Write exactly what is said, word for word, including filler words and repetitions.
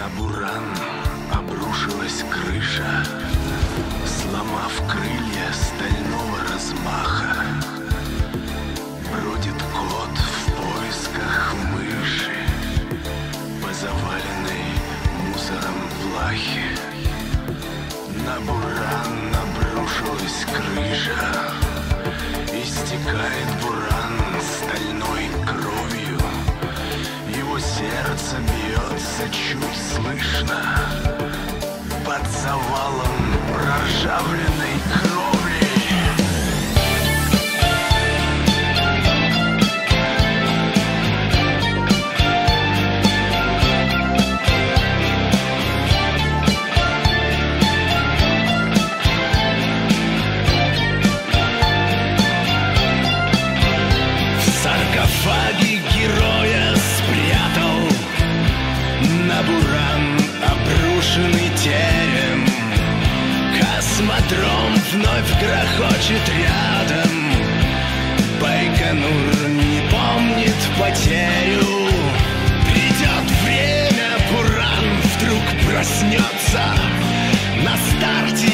На Буран обрушилась крыша, сломав крылья стального размаха. Бродит кот в поисках мыши по заваленной мусором плахе. На Буран обрушилась крыша, истекает Буран стальной кровью. Его сердце бьется чуть слышно под завалом проржавленной кровли. В саркофаге героя спрятал на Буран обрушенный терем. Космодром вновь грохочет рядом. Байконур не помнит потерю. Придет время, Буран вдруг проснется на старте